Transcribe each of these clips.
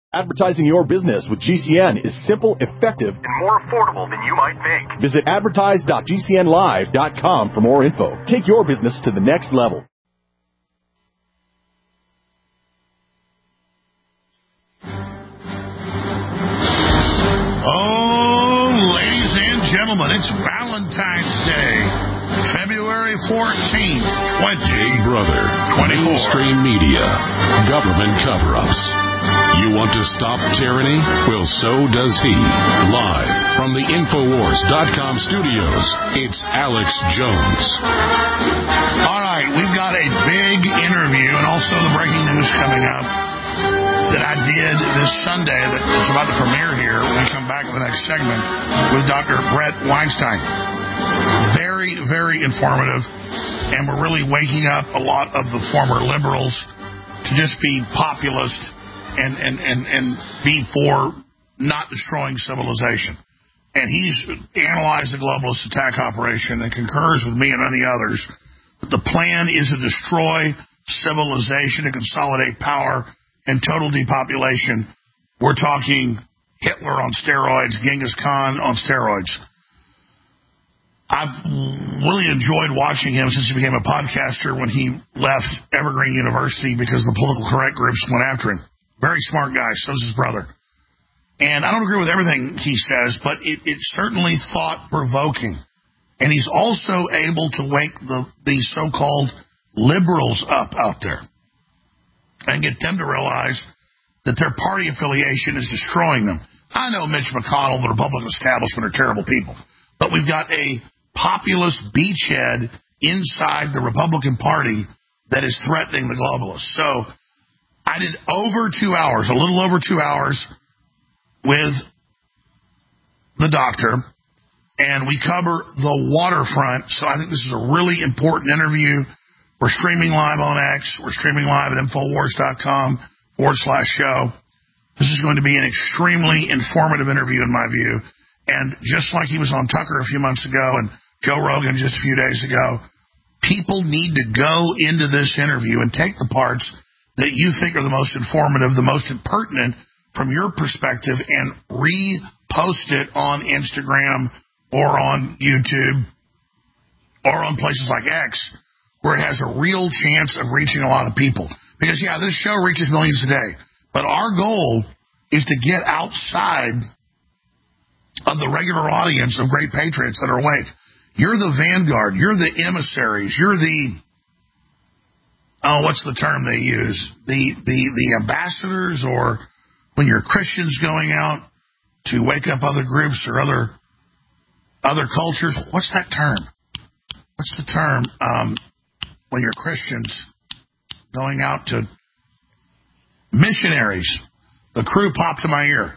Advertising your business with GCN is simple, effective, and more affordable than you might think. Visit advertise.gcnlive.com for more info. Take your business to the next level. Oh, ladies and gentlemen, it's Valentine's Day, February 14th, 2024. Brother, mainstream media, government cover-ups. You want to stop tyranny? Well, so does he. Live from the Infowars.com studios, it's Alex Jones. All right, we've got a big interview and also the breaking news coming up that I did this Sunday that is about to premiere here when we come back with the next segment with Dr. Bret Weinstein. Very, very informative, and we're really waking up a lot of the former liberals to just be populist and be for not destroying civilization. And he's analyzed the globalist attack operation and concurs with me and many others that the plan is to destroy civilization, to consolidate power and total depopulation. We're talking Hitler on steroids, Genghis Khan on steroids. I've really enjoyed watching him since he became a podcaster when he left Evergreen University because the political correct groups went after him. Very smart guy, so's his brother. And I don't agree with everything he says, but it's certainly thought-provoking. And he's also able to wake the so-called liberals up out there and get them to realize that their party affiliation is destroying them. I know Mitch McConnell, the Republican establishment, are terrible people, but we've got a populist beachhead inside the Republican Party that is threatening the globalists. So I did over 2 hours, a little over 2 hours, with the doctor, and we cover the waterfront. So I think this is a really important interview. We're streaming live on X. We're streaming live at Infowars.com/show. This is going to be an extremely informative interview in my view. And just like he was on Tucker a few months ago and Joe Rogan just a few days ago, people need to go into this interview and take the parts that you think are the most informative, the most pertinent from your perspective, and repost it on Instagram or on YouTube or on places like X, where it has a real chance of reaching a lot of people. Because, yeah, this show reaches millions a day, but our goal is to get outside of the regular audience of great patriots that are awake. You're the vanguard. You're the emissaries. You're the... what's the term they use? The ambassadors, or when you're Christians going out to wake up other groups or other cultures. What's that term? What's the term when you're Christians going out to missionaries? The crew popped in my ear.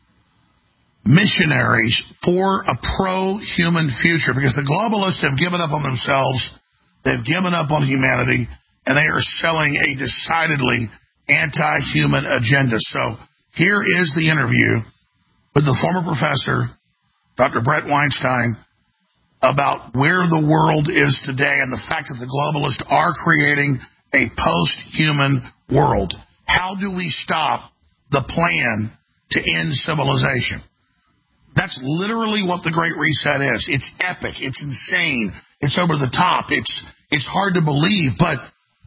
Missionaries for a pro-human future, because the globalists have given up on themselves. They've given up on humanity. And they are selling a decidedly anti-human agenda. So here is the interview with the former professor, Dr. Bret Weinstein, about where the world is today and the fact that the globalists are creating a post-human world. How do we stop the plan to end civilization? That's literally what the Great Reset is. It's epic. It's insane. It's over the top. It's hard to believe, but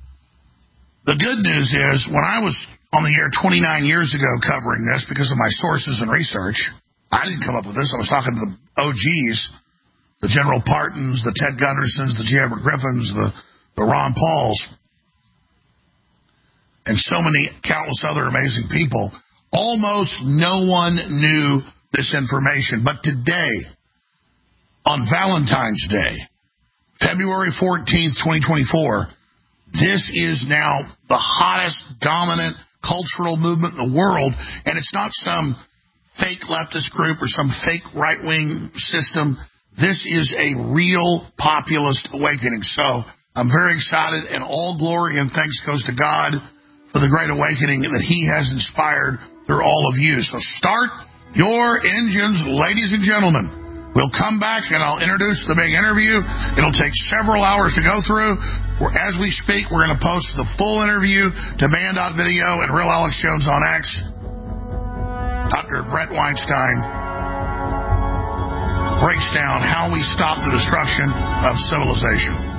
the good news is, when I was on the air 29 years ago covering this because of my sources and research, I didn't come up with this. I was talking to the OGs, the General Partons, the Ted Gundersons, the J. Edward Griffins, the Ron Pauls, and so many countless other amazing people. Almost no one knew this information. But today, on Valentine's Day, February 14th, 2024, this is now the hottest, dominant cultural movement in the world, and it's not some fake leftist group or some fake right-wing system. This is a real populist awakening. So I'm very excited, and all glory and thanks goes to God for the great awakening that He has inspired through all of you. So start your engines, ladies and gentlemen. We'll come back, and I'll introduce the big interview. It'll take several hours to go through. As we speak, we're going to post the full interview to Band.video and Real Alex Jones on X. Dr. Brett Weinstein breaks down how we stop the destruction of civilization.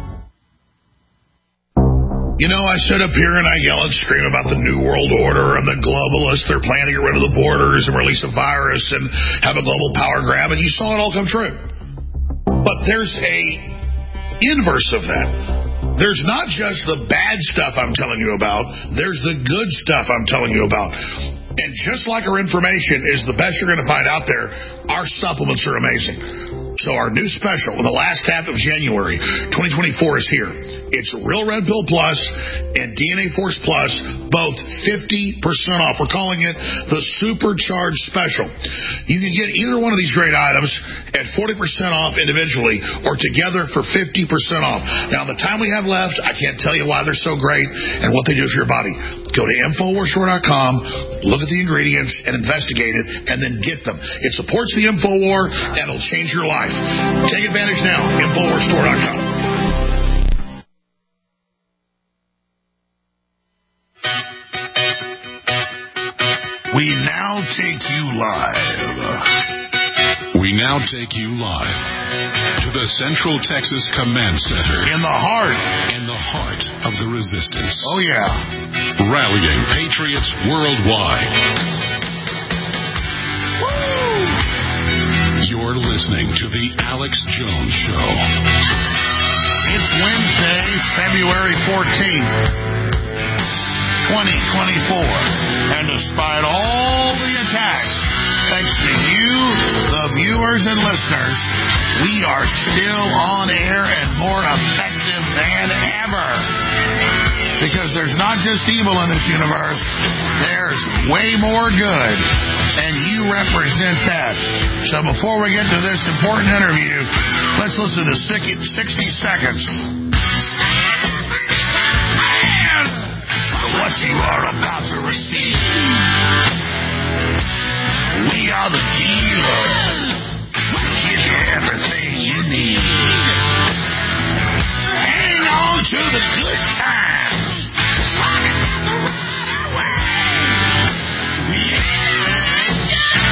You know, I sit up here and I yell and scream about the New World Order and the globalists. They're planning to get rid of the borders and release a virus and have a global power grab, and you saw it all come true. But there's a inverse of that. There's not just the bad stuff I'm telling you about. There's the good stuff I'm telling you about. And just like our information is the best you're going to find out there, our supplements are amazing. So our new special in the last half of January 2024 is here. It's Real Red Pill Plus and DNA Force Plus, both 50% off. We're calling it the Supercharged Special. You can get either one of these great items at 40% off individually or together for 50% off. Now, the time we have left, I can't tell you why they're so great and what they do for your body. Go to InfoWarsStore.com, look at the ingredients, and investigate it, and then get them. It supports the InfoWar, and it'll change your life. Take advantage now, InfoWarsStore.com. We now take you live. We now take you live to the Central Texas Command Center. In the heart of the resistance. Oh, yeah. Rallying patriots worldwide. Woo! You're listening to The Alex Jones Show. It's Wednesday, February 14th. 2024. And despite all the attacks, thanks to you, the viewers and listeners, we are still on air and more effective than ever. Because there's not just evil in this universe, there's way more good, and you represent that. So before we get to this important interview, let's listen to 60 seconds. What you are about to receive. We are the dealers. Give you everything you need. Hang on to the good times. Just long as got the right way. We ain't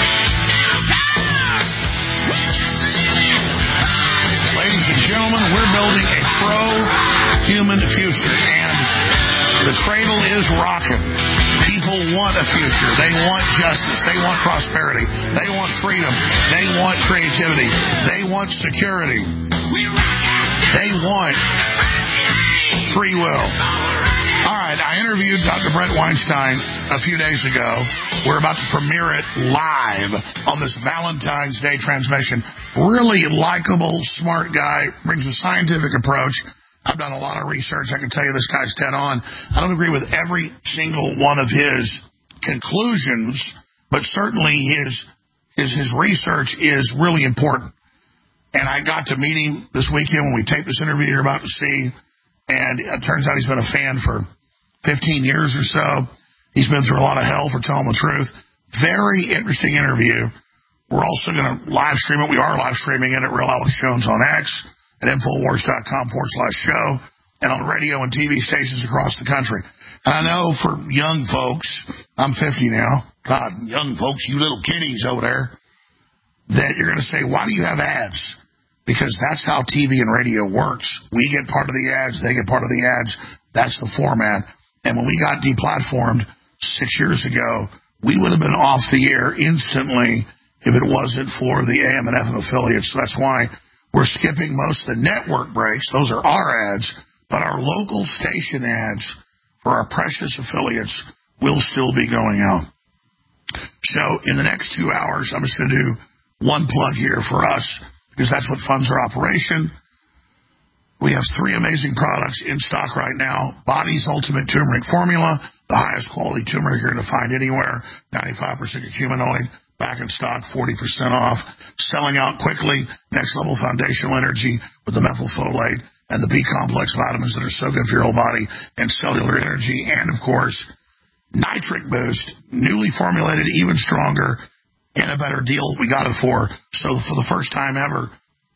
ladies and gentlemen, we're building a pro-human future, and the cradle is rocking. People want a future. They want justice. They want prosperity. They want freedom. They want creativity. They want security. They want free will. All right, I interviewed Dr. Brett Weinstein a few days ago. We're about to premiere it live on this Valentine's Day transmission. Really likable, smart guy, brings a scientific approach. I've done a lot of research. I can tell you this guy's dead on. I don't agree with every single one of his conclusions, but certainly his research is really important. And I got to meet him this weekend when we taped this interview you're about to see, and it turns out he's been a fan for 15 years or so. He's been through a lot of hell for telling the truth. Very interesting interview. We're also going to live stream it. We are live streaming it at Real Alex Jones on X, at Infowars.com/show, and on radio and TV stations across the country. And I know for young folks, I'm 50 now, God, young folks, you little kiddies over there, that you're going to say, why do you have ads? Because that's how TV and radio works. We get part of the ads, they get part of the ads. That's the format. And when we got deplatformed 6 years ago, we would have been off the air instantly if it wasn't for the AM and FM affiliates. So that's why we're skipping most of the network breaks. Those are our ads. But our local station ads for our precious affiliates will still be going out. So in the next 2 hours, I'm just going to do one plug here for us, because that's what funds our operation. We have 3 amazing products in stock right now. Body's Ultimate Turmeric Formula, the highest quality turmeric you're going to find anywhere, 95% curcuminoid. Back in stock, 40% off. Selling out quickly. Next level foundational energy with the methylfolate and the B-complex vitamins that are so good for your whole body and cellular energy. And, of course, Nitric Boost, newly formulated, even stronger, and a better deal we got it for. So for the first time ever,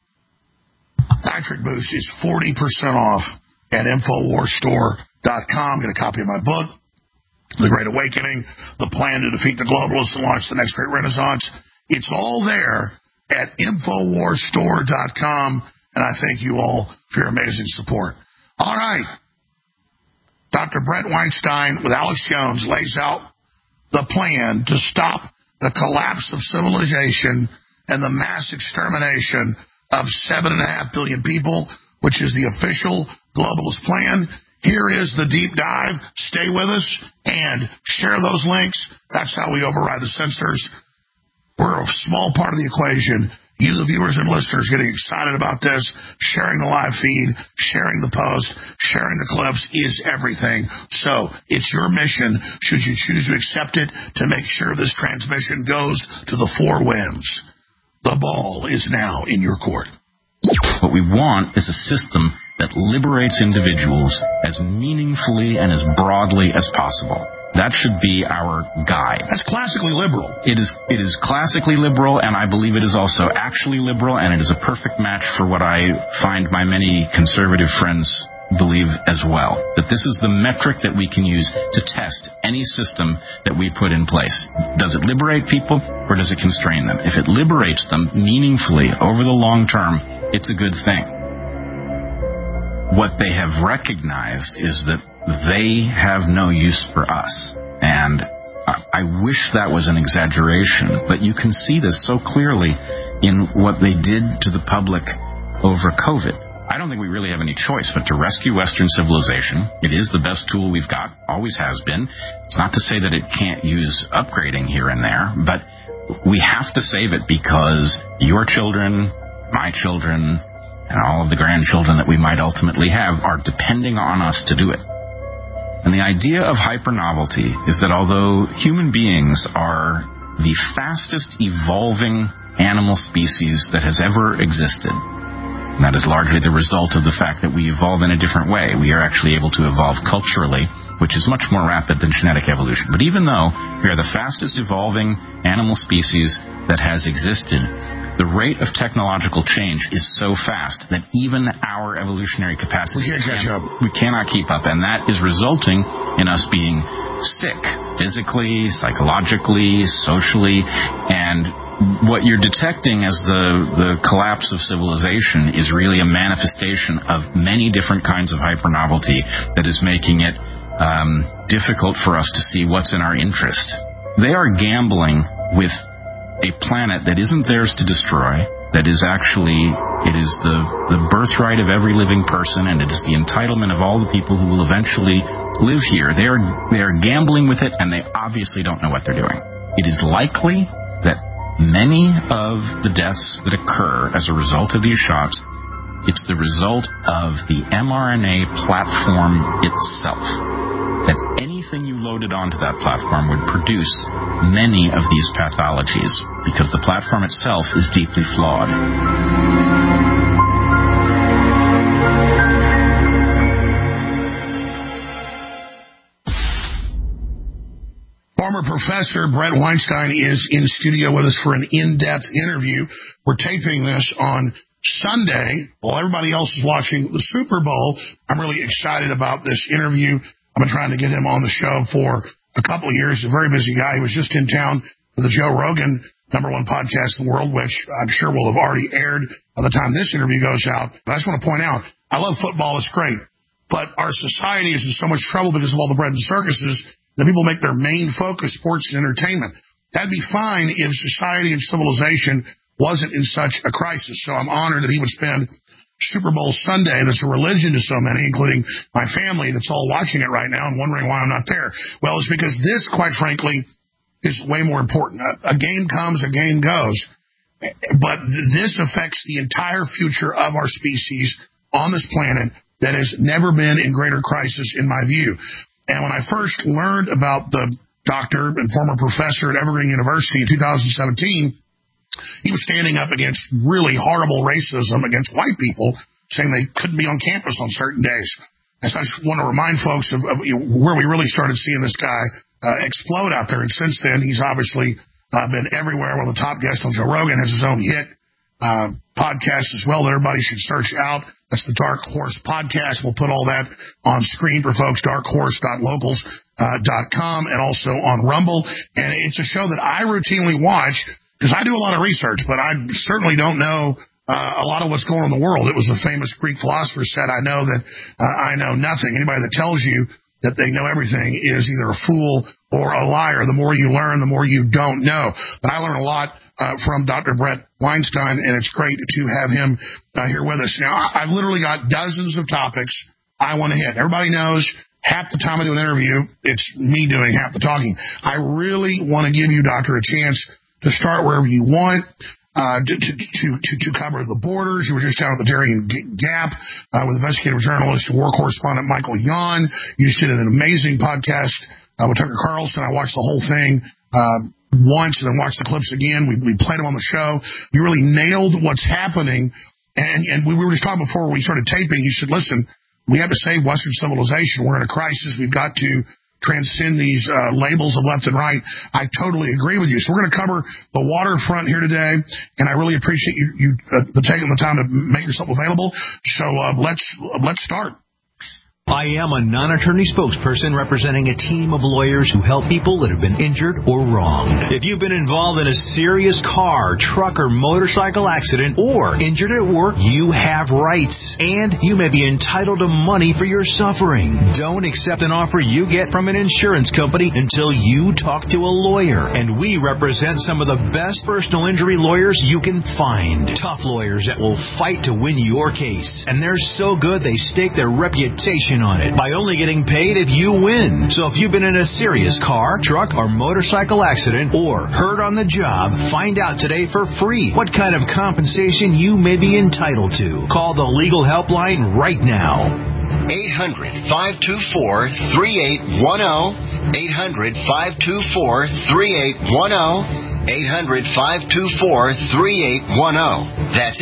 Nitric Boost is 40% off at InfoWarsStore.com. Get a copy of my book. the Great Awakening, the plan to defeat the globalists and launch the next great renaissance. It's all there at InfoWarsStore.com, and I thank you all for your amazing support. All right. Dr. Brett Weinstein with Alex Jones lays out the plan to stop the collapse of civilization and the mass extermination of 7.5 billion people, which is the official globalist plan. Here is the deep dive. Stay with us and share those links. That's how we override the censors. We're a small part of the equation. You, the viewers and listeners, getting excited about this, sharing the live feed, sharing the post, sharing the clips is everything. So it's your mission, should you choose to accept it, to make sure this transmission goes to the four winds. The ball is now in your court. What we want is a system that liberates individuals as meaningfully and as broadly as possible. That should be our guide. That's classically liberal. It is classically liberal, and I believe it is also actually liberal, and it is a perfect match for what I find my many conservative friends believe as well. That this is the metric that we can use to test any system that we put in place. Does it liberate people, or does it constrain them? If it liberates them meaningfully over the long term, it's a good thing. What they have recognized is that they have no use for us. And I wish that was an exaggeration, but you can see this so clearly in what they did to the public over COVID. I don't think we really have any choice but to rescue Western civilization. It is the best tool we've got, always has been. It's not to say that it can't use upgrading here and there, but we have to save it because your children, my children, and all of the grandchildren that we might ultimately have are depending on us to do it. And the idea of hypernovelty is that although human beings are the fastest evolving animal species that has ever existed, and that is largely the result of the fact that we evolve in a different way. We are actually able to evolve culturally, which is much more rapid than genetic evolution. But even though we are the fastest evolving animal species that has existed, the rate of technological change is so fast that even our evolutionary capacity we cannot keep up, and that is resulting in us being sick physically, psychologically, socially, and what you're detecting as the collapse of civilization is really a manifestation of many different kinds of hypernovelty that is making it difficult for us to see what's in our interest. They are gambling with a planet that isn't theirs to destroy, that is actually, it is the birthright of every living person, and it is the entitlement of all the people who will eventually live here. They are gambling with it, and they obviously don't know what they're doing. It is likely that many of the deaths that occur as a result of these shots, it's the result of the mRNA platform itself. That anything you loaded onto that platform would produce many of these pathologies because the platform itself is deeply flawed. Former professor Brett Weinstein is in studio with us for an in-depth interview. We're taping this on Sunday while everybody else is watching the Super Bowl. I'm really excited about this interview. I've been trying to get him on the show for a couple of years. He's a very busy guy. He was just in town for the Joe Rogan #1 podcast in the world, which I'm sure will have already aired by the time this interview goes out. But I just want to point out, I love football. It's great. But our society is in so much trouble because of all the bread and circuses that people make their main focus sports and entertainment. That'd be fine if society and civilization wasn't in such a crisis. So I'm honored that he would spend Super Bowl Sunday, that's a religion to so many, including my family, that's all watching it right now and wondering why I'm not there. Well, it's because this, quite frankly, is way more important. A game comes, a game goes. But this affects the entire future of our species on this planet that has never been in greater crisis, in my view. And when I first learned about the doctor and former professor at Evergreen University in 2017, he was standing up against really horrible racism against white people, saying they couldn't be on campus on certain days. And so I just want to remind folks of where we really started seeing this guy explode out there. And since then, he's obviously been everywhere. One of the top guests on Joe Rogan, has his own hit podcast as well that everybody should search out. That's the Dark Horse podcast. We'll put all that on screen for folks, darkhorse.locals.com, and also on Rumble. And it's a show that I routinely watch because I do a lot of research, but I certainly don't know a lot of what's going on in the world. It was a famous Greek philosopher said, I know that I know nothing. Anybody that tells you that they know everything is either a fool or a liar. The more you learn, the more you don't know. But I learned a lot from Dr. Brett Weinstein, and it's great to have him here with us. Now, I've literally got dozens of topics I want to hit. Everybody knows half the time I do an interview, it's me doing half the talking. I really want to give you, Doctor, a chance to start wherever you want. To cover the borders. You were just down at the Darien Gap with investigative journalist and war correspondent Michael Yon. You just did an amazing podcast with Tucker Carlson. I watched the whole thing once and then watched the clips again. We played them on the show. You really nailed what's happening. And we were just talking before we started taping. You said, listen, we have to save Western civilization. We're in a crisis. We've got to transcend these labels of left and right. I totally agree with you. So we're going to cover the waterfront here today, and I really appreciate you taking the time to make yourself available. So let's start. I am a non-attorney spokesperson representing a team of lawyers who help people that have been injured or wronged. If you've been involved in a serious car, truck, or motorcycle accident or injured at work, you have rights, and you may be entitled to money for your suffering. Don't accept an offer you get from an insurance company until you talk to a lawyer, and we represent some of the best personal injury lawyers you can find. Tough lawyers that will fight to win your case, and they're so good they stake their reputation on it by only getting paid if you win. So if you've been in a serious car, truck, or motorcycle accident or hurt on the job, find out today for free what kind of compensation you may be entitled to. Call the legal helpline right now. 800-524-3810. 800-524-3810. 800-524-3810. That's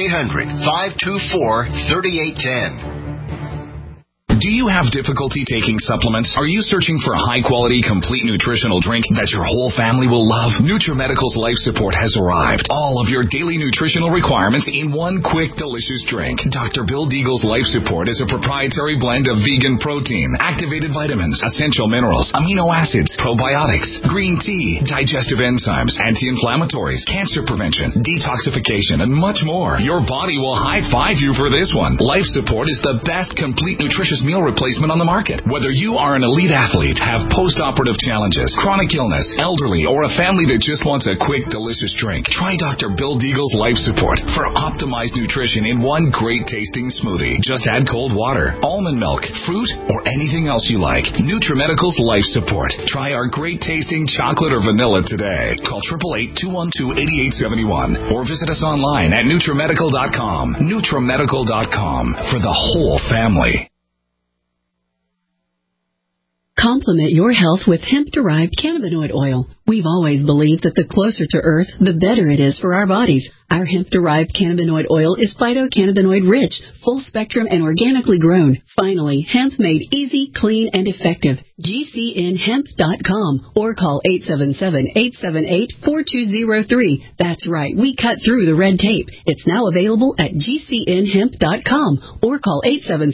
800-524-3810. Do you have difficulty taking supplements? Are you searching for a high-quality, complete nutritional drink that your whole family will love? NutriMedical's Life Support has arrived. All of your daily nutritional requirements in one quick, delicious drink. Dr. Bill Deagle's Life Support is a proprietary blend of vegan protein, activated vitamins, essential minerals, amino acids, probiotics, green tea, digestive enzymes, anti-inflammatories, cancer prevention, detoxification, and much more. Your body will high-five you for this one. Life Support is the best complete nutritious meal replacement on the market. Whether you are an elite athlete, have post-operative challenges, chronic illness, elderly, or a family that just wants a quick, delicious drink, try Dr. Bill Deagle's Life Support for optimized nutrition in one great-tasting smoothie. Just add cold water, almond milk, fruit, or anything else you like. NutriMedical's Life Support. Try our great-tasting chocolate or vanilla today. Call 888-212-8871 or visit us online at NutriMedical.com. NutriMedical.com for the whole family. Complement your health with hemp-derived cannabinoid oil. We've always believed that the closer to Earth, the better it is for our bodies. Our hemp-derived cannabinoid oil is phytocannabinoid rich, full-spectrum, and organically grown. Finally, hemp made easy, clean, and effective. GCNhemp.com or call 877-878-4203. That's right, we cut through the red tape. It's now available at GCNhemp.com or call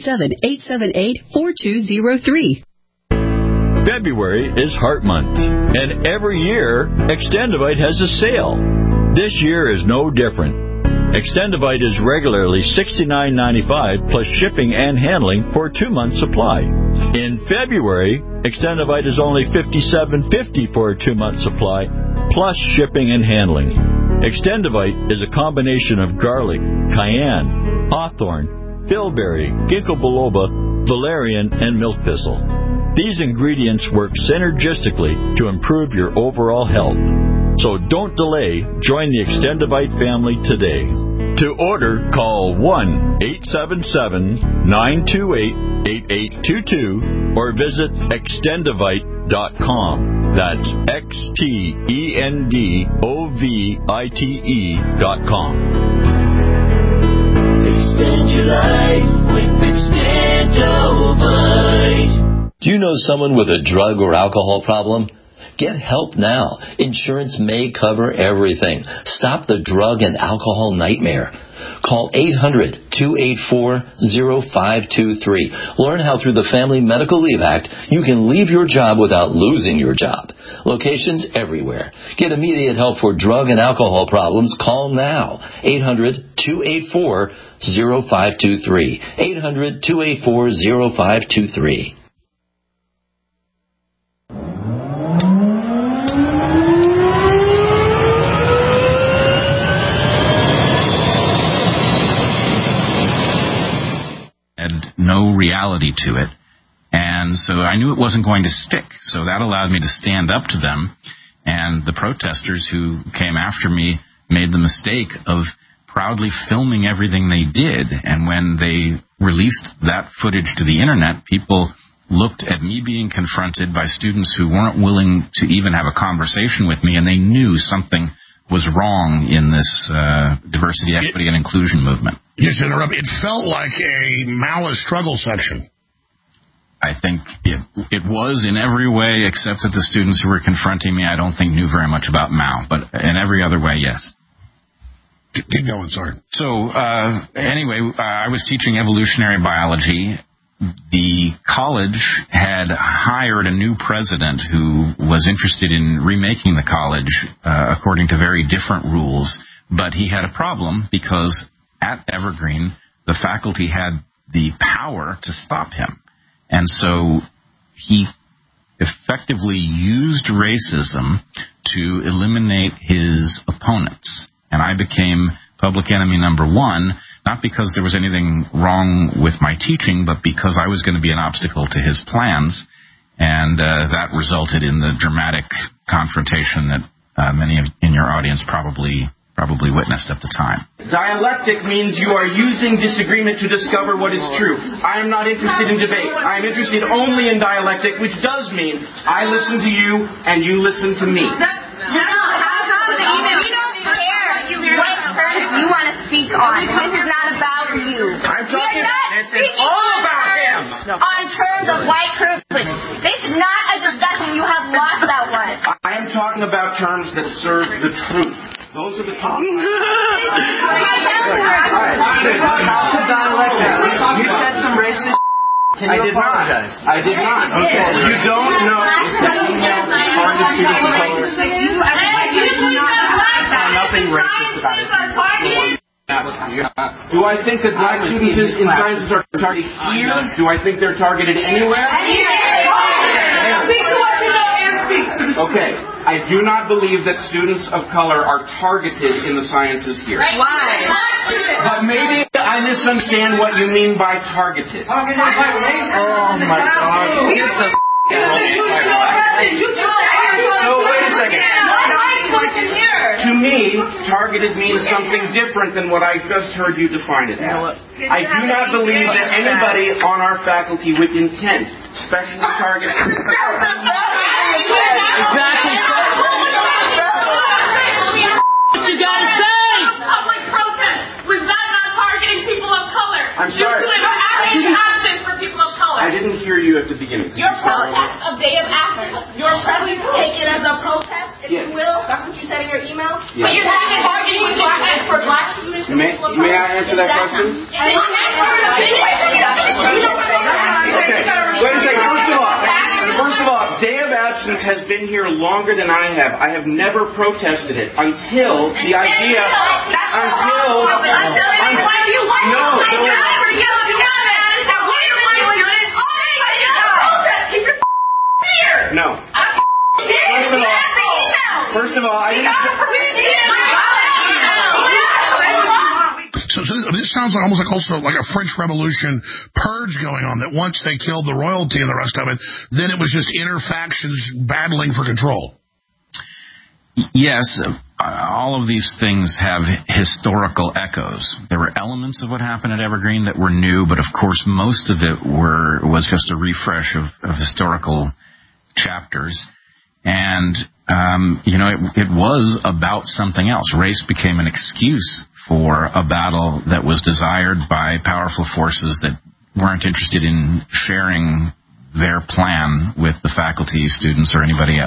877-878-4203. February is Heart Month, and every year, Extendivite has a sale. This year is no different. Extendivite is regularly $69.95 plus shipping and handling for a 2-month supply. In February, Extendivite is only $57.50 for a 2-month supply plus shipping and handling. Extendivite is a combination of garlic, cayenne, hawthorn, bilberry, ginkgo biloba, valerian, and milk thistle. These ingredients work synergistically to improve your overall health. So don't delay. Join the Extendivite family today. To order, call 1-877-928-8822 or visit Extendivite.com. That's XTENDOVITE.com. Extend your life with Extendivite. Do you know someone with a drug or alcohol problem? Get help now. Insurance may cover everything. Stop the drug and alcohol nightmare. Call 800-284-0523. Learn how through the Family Medical Leave Act you can leave your job without losing your job. Locations everywhere. Get immediate help for drug and alcohol problems. Call now. 800-284-0523. 800-284-0523. No reality to it, and so I knew it wasn't going to stick, so that allowed me to stand up to them, and the protesters who came after me made the mistake of proudly filming everything they did, and when they released that footage to the internet, people looked at me being confronted by students who weren't willing to even have a conversation with me, and they knew something was wrong in this diversity, equity, and inclusion movement. Just to interrupt, it felt like a Maoist struggle section. I think it was in every way, except that the students who were confronting me, I don't think knew very much about Mao. But in every other way, yes. Keep going, sorry. So, anyway, I was teaching evolutionary biology. The college had hired a new president who was interested in remaking the college according to very different rules, but he had a problem because at Evergreen, the faculty had the power to stop him. And so he effectively used racism to eliminate his opponents. And I became public enemy number one, not because there was anything wrong with my teaching, but because I was going to be an obstacle to his plans. And that resulted in the dramatic confrontation that many in your audience probably witnessed at the time. Dialectic means you are using disagreement to discover what is true. I am not interested in debate. I am interested only in dialectic, which does mean I listen to you and you listen to me. We don't care what terms you want to speak on. This is not about you. I'm talking. This is all about him. On terms of white privilege. This is not a discussion. You have lost that one. I am talking about terms that serve the truth. Those are the topics. You said some racist. I did apologize? I did not. Okay. You don't know. Nothing racist about it. Do I think that black students in sciences are targeted here? Do I think they're targeted anywhere? Okay. I do not believe that students of color are targeted in the sciences here. Why? But maybe I misunderstand what you mean by targeted. Oh my God. So wait a second. To me, targeted means something different than what I just heard you define it as. I do not believe that anybody on our faculty with intent specially targets. Exactly. What you gotta say? Public protest was that not targeting people of color? I'm sorry. You took absence for people of color. I didn't hear you at the beginning. Your protest of day of absence. Your protest taken as a protest, if you will. That's what you said in your email. Yeah. But you're not targeting for black students. May I answer that question? Okay. Wait a second. First of all, day of absence has been here longer than I have. I have never protested it until the idea. No. First of all, I didn't. So this sounds like almost like also like a French Revolution purge going on, that once they killed the royalty and the rest of it, then it was just inner factions battling for control. Yes, all of these things have historical echoes. There were elements of what happened at Evergreen that were new, but of course most of it was just a refresh of historical chapters. And, it was about something else. Race became an excuse for a battle that was desired by powerful forces that weren't interested in sharing their plan with the faculty, students, or anybody else.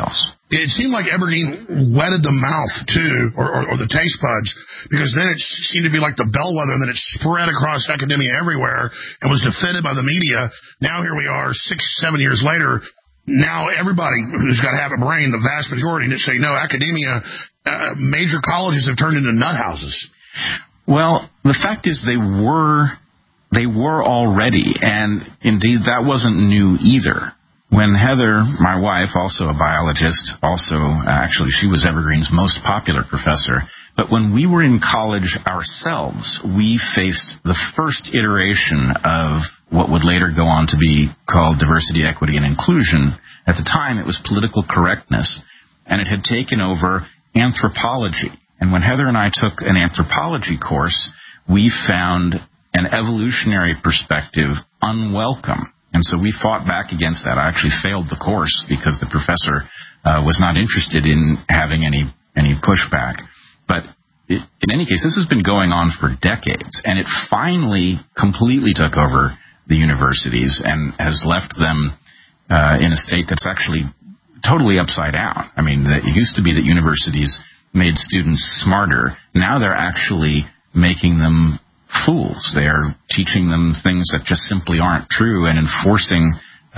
It seemed like Evergreen wetted the mouth, too, or the taste buds, because then it seemed to be like the bellwether, and then it spread across academia everywhere and was defended by the media. Now here we are 6-7 years later. Now everybody who's got to have a brain, the vast majority, say, no, academia, major colleges have turned into nut houses. Well, the fact is they were already, and indeed that wasn't new either. When Heather, my wife, also a biologist, actually she was Evergreen's most popular professor, but when we were in college ourselves, we faced the first iteration of what would later go on to be called diversity, equity, and inclusion. At the time, it was political correctness, and it had taken over anthropology. And when Heather and I took an anthropology course, we found an evolutionary perspective unwelcome. And so we fought back against that. I actually failed the course because the professor was not interested in having any pushback. But in any case, this has been going on for decades, and it finally completely took over the universities and has left them in a state that's actually totally upside down. I mean, it used to be that universities made students smarter. Now they're actually making them fools. They are teaching them things that just simply aren't true and enforcing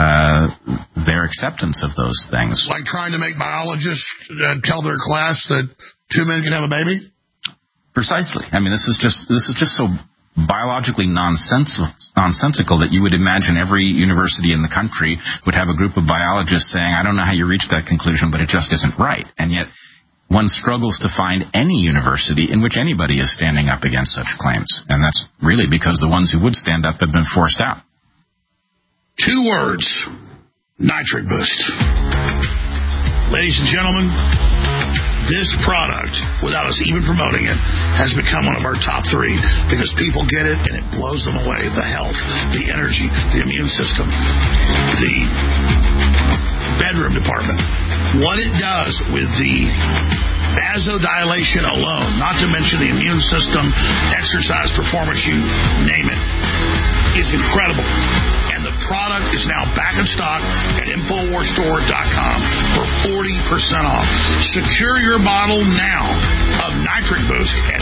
their acceptance of those things. Like trying to make biologists tell their class that 2 men can have a baby? Precisely. I mean, this is just so biologically nonsensical that you would imagine every university in the country would have a group of biologists saying, I don't know how you reached that conclusion, but it just isn't right. And yet one struggles to find any university in which anybody is standing up against such claims. And that's really because the ones who would stand up have been forced out. 2 words: Nitric Boost. Ladies and gentlemen, this product, without us even promoting it, has become one of our top 3 because people get it and it blows them away. The health, the energy, the immune system, the bedroom department. What it does with the vasodilation alone, not to mention the immune system, exercise, performance, you name it, is incredible. And the product is now back in stock at InfoWarsStore.com for 40% off. Secure your bottle now of Nitric Boost at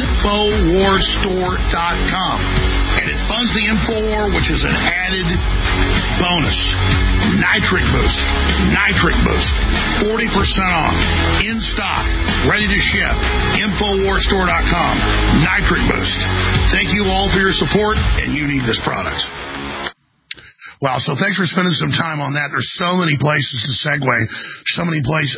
InfoWarsStore.com. And it funds the InfoWar, which is an added bonus. Nitric Boost. Nitric Boost. 40% off. In stock. Ready to ship. InfoWarsStore.com. Nitric Boost. Thank you all for your support, and you need this product. Wow, so thanks for spending some time on that. There's so many places to segue, so many places.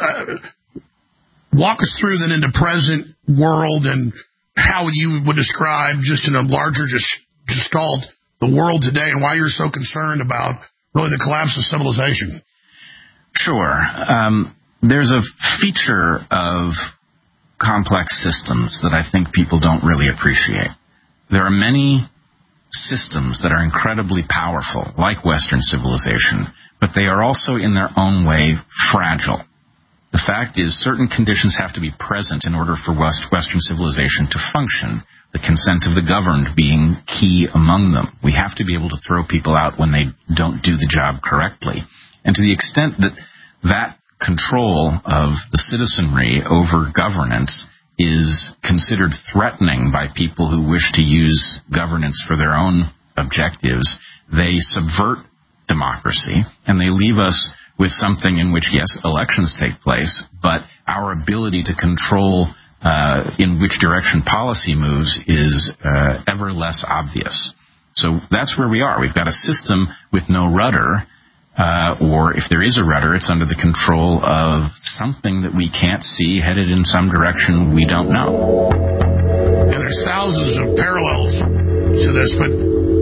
Walk us through then into present world and how you would describe just in a larger gestalt the world today and why you're so concerned about really the collapse of civilization. Sure. There's a feature of complex systems that I think people don't really appreciate. There are many systems that are incredibly powerful, like Western civilization, but they are also in their own way fragile. The fact is, certain conditions have to be present in order for Western civilization to function, the consent of the governed being key among them. We have to be able to throw people out when they don't do the job correctly. And to the extent that control of the citizenry over governance is considered threatening by people who wish to use governance for their own objectives, they subvert democracy, and they leave us with something in which, yes, elections take place, but our ability to control in which direction policy moves is ever less obvious. So that's where we are. We've got a system with no rudder, or if there is a rudder, it's under the control of something that we can't see headed in some direction we don't know. And there's thousands of parallels to this, but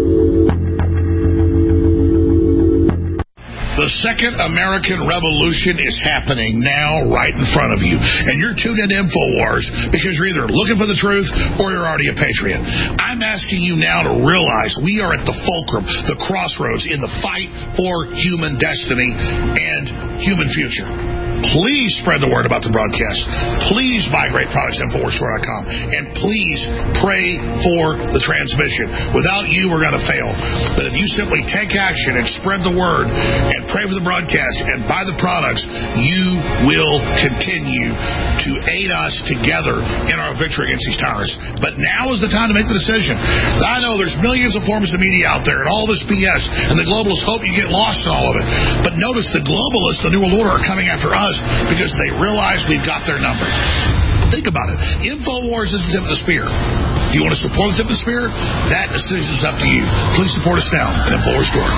the second American Revolution is happening now right in front of you. And you're tuned into InfoWars because you're either looking for the truth or you're already a patriot. I'm asking you now to realize we are at the fulcrum, the crossroads in the fight for human destiny and human future. Please spread the word about the broadcast. Please buy great products at InfoWarsStore.com. And please pray for the transmission. Without you, we're going to fail. But if you simply take action and spread the word and pray for the broadcast and buy the products, you will continue to aid us together in our victory against these tyrants. But now is the time to make the decision. I know there's millions of forms of media out there and all this BS, and the globalists hope you get lost in all of it. But notice the globalists, the New World Order, are coming after us because they realize we've got their number. Think about it. InfoWars is the tip of the spear. If you want to support the tip of the spear, that decision is up to you. Please support us now at InfoWars Store.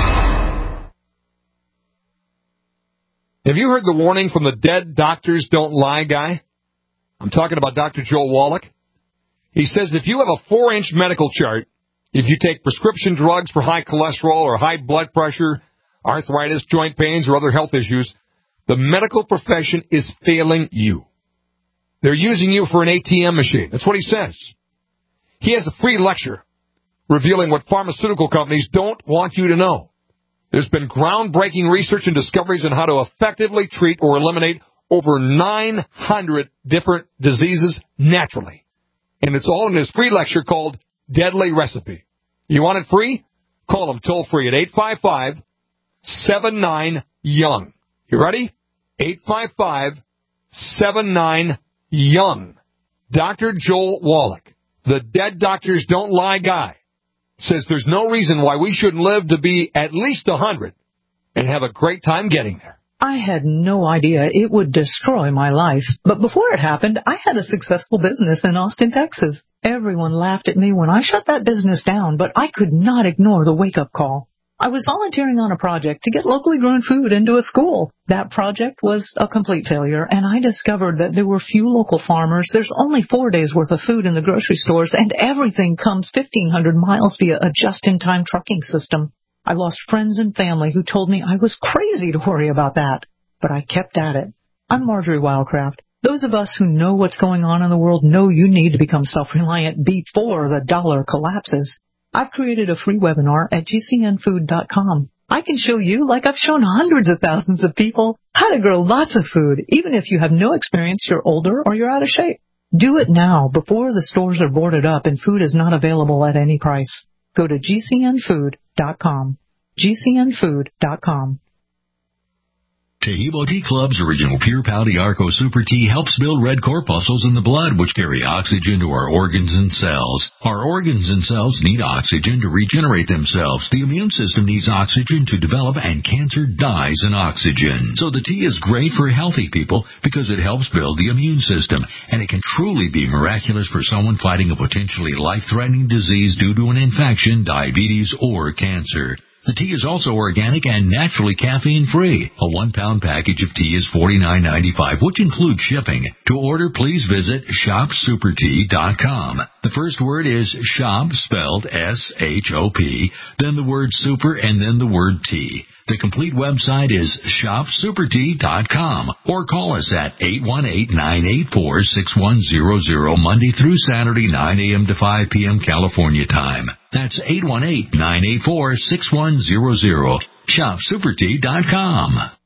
Have you heard the warning from the dead doctors don't lie guy? I'm talking about Dr. Joel Wallach. He says if you have a 4-inch medical chart, if you take prescription drugs for high cholesterol or high blood pressure, arthritis, joint pains, or other health issues, the medical profession is failing you. They're using you for an ATM machine. That's what he says. He has a free lecture revealing what pharmaceutical companies don't want you to know. There's been groundbreaking research and discoveries on how to effectively treat or eliminate over 900 different diseases naturally. And it's all in his free lecture called Deadly Recipe. You want it free? Call him toll-free at 855-79-YOUNG. You ready? 855-79-YOUNG. Dr. Joel Wallach, the dead doctors don't lie guy, says there's no reason why we shouldn't live to be at least 100 and have a great time getting there. I had no idea it would destroy my life. But before it happened, I had a successful business in Austin, Texas. Everyone laughed at me when I shut that business down, but I could not ignore the wake-up call. I was volunteering on a project to get locally grown food into a school. That project was a complete failure, and I discovered that there were few local farmers. There's only 4 days' worth of food in the grocery stores, and everything comes 1,500 miles via a just-in-time trucking system. I lost friends and family who told me I was crazy to worry about that, but I kept at it. I'm Marjorie Wildcraft. Those of us who know what's going on in the world know you need to become self-reliant before the dollar collapses. I've created a free webinar at gcnfood.com. I can show you, like I've shown hundreds of thousands of people, how to grow lots of food, even if you have no experience, you're older, or you're out of shape. Do it now before the stores are boarded up and food is not available at any price. Go to gcnfood.com. gcnfood.com. Taheebo Tea Club's original Pure Pouty Arco Super Tea helps build red corpuscles in the blood, which carry oxygen to our organs and cells. Our organs and cells need oxygen to regenerate themselves. The immune system needs oxygen to develop, and cancer dies in oxygen. So the tea is great for healthy people because it helps build the immune system, and it can truly be miraculous for someone fighting a potentially life-threatening disease due to an infection, diabetes, or cancer. The tea is also organic and naturally caffeine-free. A 1-pound package of tea is $49.95, which includes shipping. To order, please visit shopsupertea.com. The first word is shop, spelled S-H-O-P, then the word super, and then the word tea. The complete website is shopsupertea.com, or call us at 818-984-6100, Monday through Saturday, 9 a.m. to 5 p.m. California time. That's 818-984-6100, shopsupertea.com.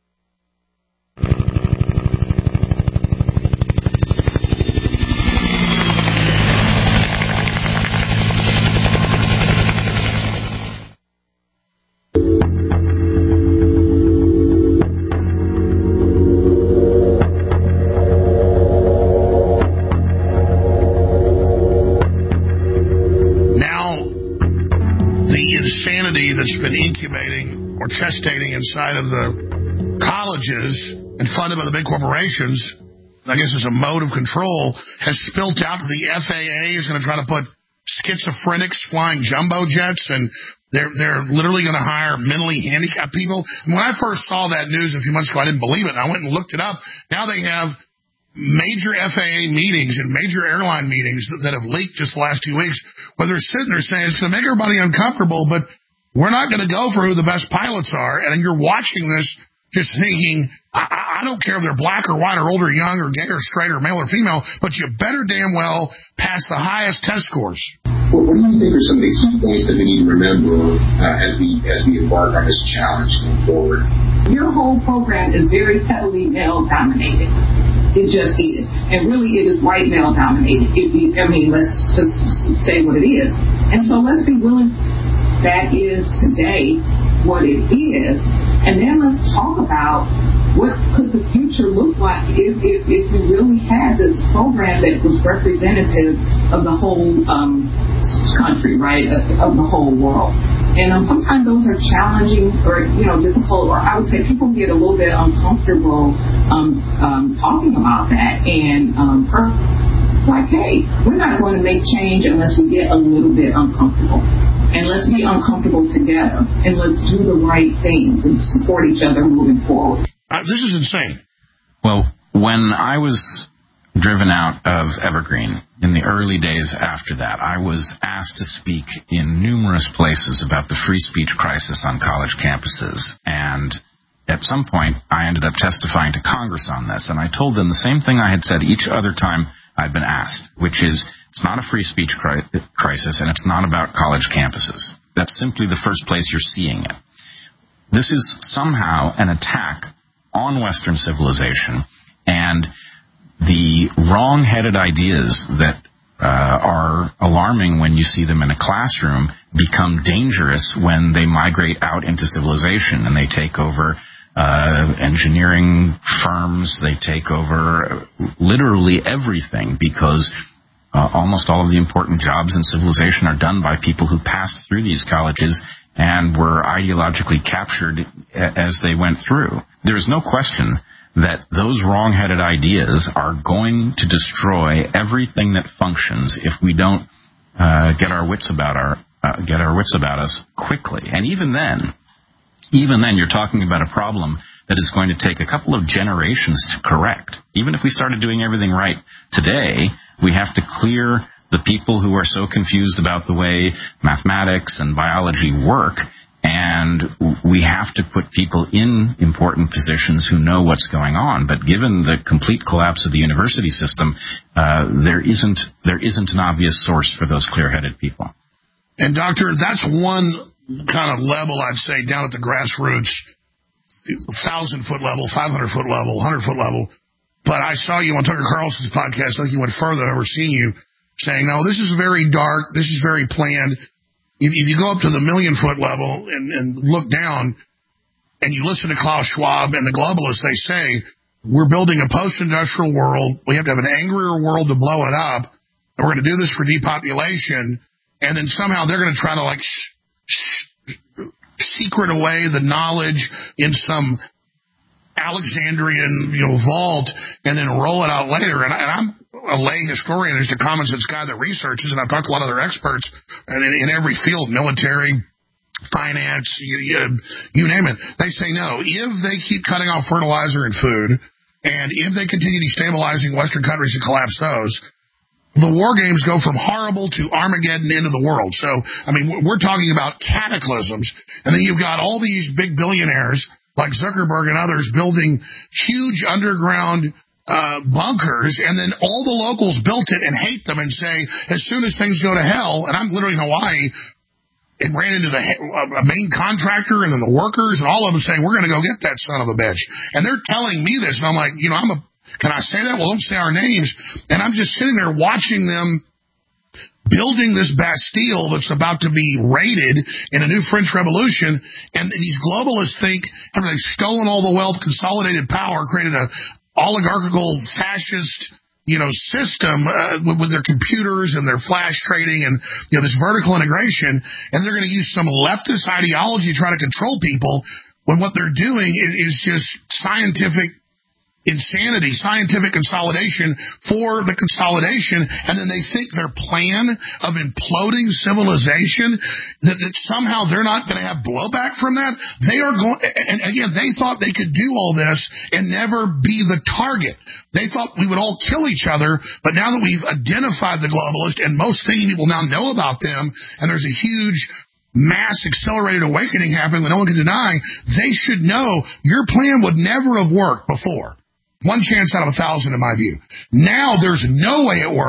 That's been incubating or gestating inside of the colleges and funded by the big corporations, I guess as a mode of control, has spilt out to the FAA is going to try to put schizophrenics flying jumbo jets, and they're literally going to hire mentally handicapped people. And when I first saw that news a few months ago, I didn't believe it. I went and looked it up. Now they have major FAA meetings and major airline meetings that have leaked just the last 2 weeks, where they're sitting there saying it's going to make everybody uncomfortable, but we're not going to go for who the best pilots are. And you're watching this just thinking, I don't care if they're black or white or old or young or gay or straight or male or female, but you better damn well pass the highest test scores. What do you think are some of the key points that we need to remember as we embark on this challenge going forward? your whole program is very heavily male-dominated. It just is. And really, it is white male-dominated. Let's just say what it is. And so let's be willing, that is today what it is. And then let's talk about what could the future look like if we really had this program that was representative of the whole country, right, of the whole world. And sometimes those are challenging or, difficult, or I would say people get a little bit uncomfortable talking about that. And like, hey, we're not going to make change unless we get a little bit uncomfortable. And let's be uncomfortable together. And let's do the right things and support each other moving forward. This is insane. Well, when I was driven out of Evergreen in the early days after that, I was asked to speak in numerous places about the free speech crisis on college campuses. And at some point, I ended up testifying to Congress on this. And I told them the same thing I had said each other time I've been asked, which is it's not a free speech crisis and it's not about college campuses. That's simply the first place you're seeing it. This is somehow an attack on Western civilization, and the wrong-headed ideas that are alarming when you see them in a classroom become dangerous when they migrate out into civilization and they take over engineering firms, they take over literally everything, because almost all of the important jobs in civilization are done by people who passed through these colleges and were ideologically captured as they went through. There is no question that those wrong-headed ideas are going to destroy everything that functions if we don't get our wits about us quickly. And even then, you're talking about a problem that is going to take a couple of generations to correct. Even if we started doing everything right today, we have to clear the people who are so confused about the way mathematics and biology work, and we have to put people in important positions who know what's going on. But given the complete collapse of the university system, there isn't an obvious source for those clear-headed people. And, Doctor, that's one kind of level, I'd say, down at the grassroots, 1,000-foot level, 500-foot level, 100-foot level. But I saw you on Tucker Carlson's podcast, I think you went further than I've ever seen you, saying, no, this is very dark, this is very planned. If you go up to the million-foot level and look down and you listen to Klaus Schwab and the globalists, they say, we're building a post-industrial world, we have to have an angrier world to blow it up, and we're going to do this for depopulation, and then somehow they're going to try to, like, secret away the knowledge in some Alexandrian, vault, and then roll it out later. And I'm a lay historian, as the common sense guy that researches, and I've talked to a lot of other experts in every field, military, finance, you name it. They say no. If they keep cutting off fertilizer and food, and if they continue destabilizing Western countries and collapse those, the war games go from horrible to Armageddon into the world. So, I mean, we're talking about cataclysms, and then you've got all these big billionaires like Zuckerberg and others building huge underground bunkers, and then all the locals built it and hate them and say, as soon as things go to hell, and I'm literally in Hawaii, and ran into a main contractor and then the workers, and all of them saying, we're going to go get that son of a bitch. And they're telling me this, and I'm like, can I say that? Well, don't say our names. And I'm just sitting there watching them building this Bastille that's about to be raided in a new French Revolution, and these globalists think they've stolen all the wealth, consolidated power, created an oligarchical fascist, system with their computers and their flash trading and this vertical integration, and they're going to use some leftist ideology to try to control people when what they're doing is just scientific insanity, scientific consolidation for the consolidation, and then they think their plan of imploding civilization, that somehow they're not going to have blowback from that. They are going, and again, they thought they could do all this and never be the target. They thought we would all kill each other, but now that we've identified the globalist, and most thinking people now know about them, and there's a huge mass accelerated awakening happening that no one can deny, they should know your plan would never have worked before. One chance out of 1,000 in my view. Now there's no way it works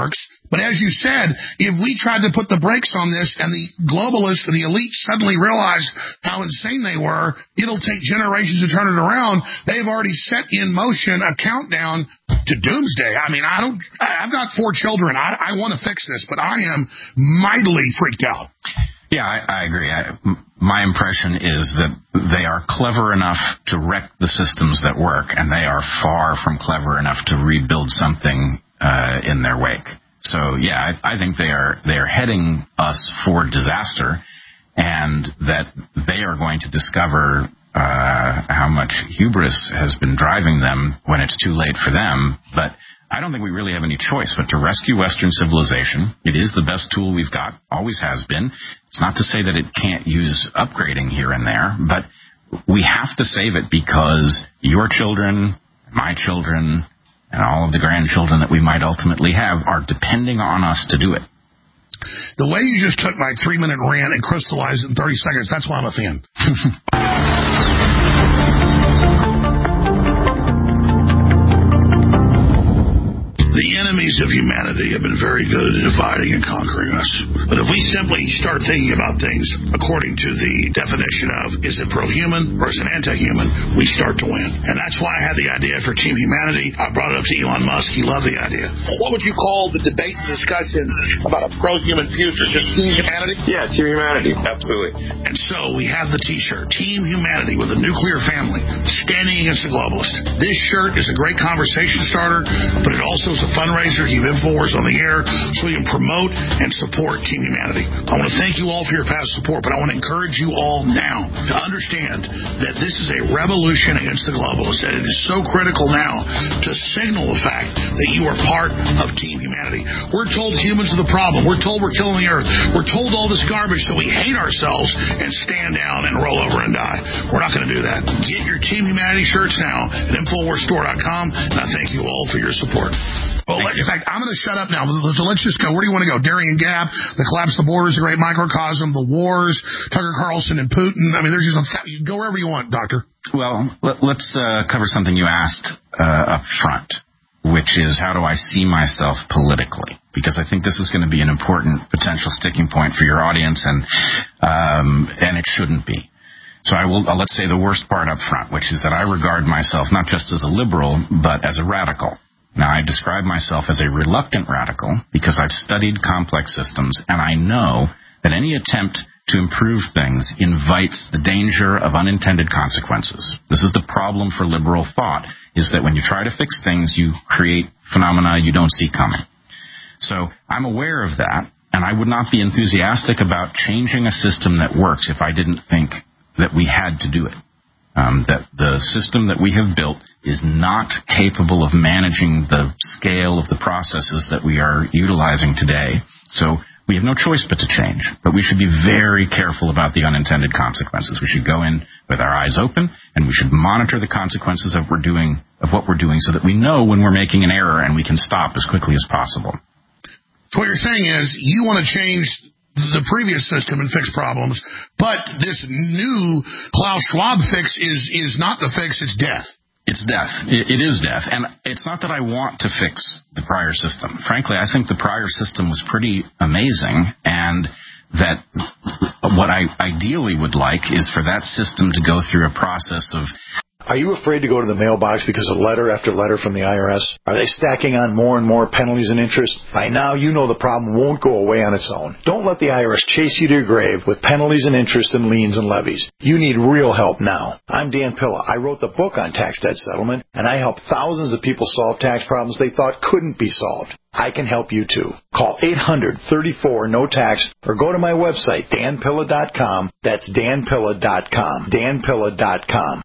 But as you said, if we tried to put the brakes on this and the globalists and the elite suddenly realized how insane they were, it'll take generations to turn it around. They've already set in motion a countdown to doomsday. I mean, I've got 4 children. I want to fix this, but I am mightily freaked out. Yeah, I agree. My impression is that they are clever enough to wreck the systems that work, and they are far from clever enough to rebuild something in their wake. So, yeah, I think they are heading us for disaster, and that they are going to discover how much hubris has been driving them when it's too late for them. But I don't think we really have any choice but to rescue Western civilization. It is the best tool we've got, always has been. It's not to say that it can't use upgrading here and there, but we have to save it because your children, my children, and all of the grandchildren that we might ultimately have are depending on us to do it. The way you just took my 3-minute rant and crystallized it in 30 seconds, that's why I'm a fan. The enemies of humanity have been very good at dividing and conquering us. But if we simply start thinking about things according to the definition of, is it pro-human or is it anti-human, we start to win. And that's why I had the idea for Team Humanity. I brought it up to Elon Musk. He loved the idea. What would you call the debate and discussion about a pro-human future? Just Team Humanity? Yeah, Team Humanity. Absolutely. And so we have the T-shirt, Team Humanity with a nuclear family, standing against the globalist. This shirt is a great conversation starter, but it also is a fundraiser to keep InfoWars on the air so we can promote and support Team Humanity. I want to thank you all for your past support, but I want to encourage you all now to understand that this is a revolution against the globalists, and it is so critical now to signal the fact that you are part of Team Humanity. We're told humans are the problem. We're told we're killing the earth. We're told all this garbage, so we hate ourselves and stand down and roll over and die. We're not going to do that. Get your Team Humanity shirts now at InfoWarsStore.com, and I thank you all for your support. Well, in fact, I'm going to shut up now. So let's just go. Where do you want to go? Darien Gap, the collapse of the border is a great microcosm, the wars, Tucker Carlson and Putin. I mean, there's just you go wherever you want, Doctor. Well, let's cover something you asked up front, which is how do I see myself politically? Because I think this is going to be an important potential sticking point for your audience, and it shouldn't be. So let's say the worst part up front, which is that I regard myself not just as a liberal, but as a radical. Now, I describe myself as a reluctant radical because I've studied complex systems, and I know that any attempt to improve things invites the danger of unintended consequences. This is the problem for liberal thought, is that when you try to fix things, you create phenomena you don't see coming. So I'm aware of that, and I would not be enthusiastic about changing a system that works if I didn't think that we had to do it. That the system that we have built is not capable of managing the scale of the processes that we are utilizing today. So we have no choice but to change. But we should be very careful about the unintended consequences. We should go in with our eyes open, and we should monitor the consequences of what we're doing so that we know when we're making an error and we can stop as quickly as possible. So what you're saying is you want to change the previous system and fix problems, but this new Klaus Schwab fix is not the fix, it's death. It's death. It is death. And it's not that I want to fix the prior system. Frankly, I think the prior system was pretty amazing, and that what I ideally would like is for that system to go through a process of... Are you afraid to go to the mailbox because of letter after letter from the IRS? Are they stacking on more and more penalties and interest? By now, you know the problem won't go away on its own. Don't let the IRS chase you to your grave with penalties and interest and liens and levies. You need real help now. I'm Dan Pilla. I wrote the book on tax debt settlement, and I help thousands of people solve tax problems they thought couldn't be solved. I can help you too. Call 800-34-NO-TAX or go to my website, danpilla.com. That's danpilla.com. danpilla.com.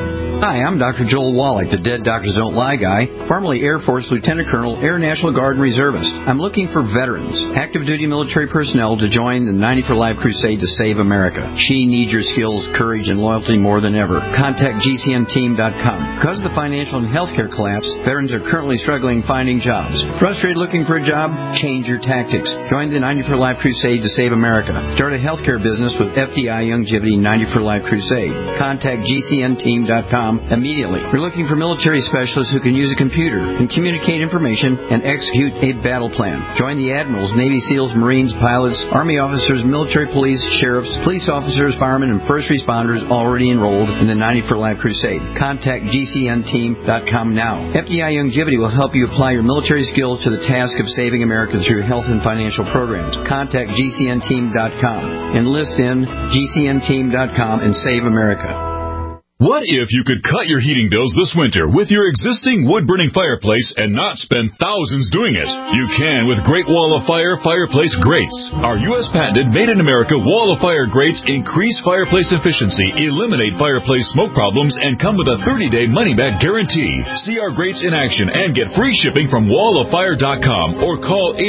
Hi, I'm Dr. Joel Wallach, the Dead Doctors Don't Lie guy, formerly Air Force Lieutenant Colonel, Air National Guard Reservist. I'm looking for veterans, active duty military personnel to join the 90 for Life crusade to save America. She needs your skills, courage, and loyalty more than ever. Contact GCNteam.com. Because of the financial and healthcare collapse, veterans are currently struggling finding jobs. Frustrated looking for a job? Change your tactics. Join the 90 for Life crusade to save America. Start a healthcare business with FDI Longevity 90 for Life crusade. Contact GCNteam.com. militaryspecialist.com immediately. We're looking for military specialists who can use a computer and communicate information and execute a battle plan. Join the admirals, Navy SEALs, Marines, pilots, Army officers, military police, sheriffs, police officers, firemen, and first responders already enrolled in the 90 for Life Crusade. Contact GCNteam.com now. FDI Longevity will help you apply your military skills to the task of saving America through health and financial programs. Contact GCNteam.com. Enlist in GCNteam.com and save America. What if you could cut your heating bills this winter with your existing wood-burning fireplace and not spend thousands doing it? You can with Great Wall of Fire fireplace grates. Our U.S. patented made-in-America Wall of Fire grates increase fireplace efficiency, eliminate fireplace smoke problems, and come with a 30-day money-back guarantee. See our grates in action and get free shipping from walloffire.com or call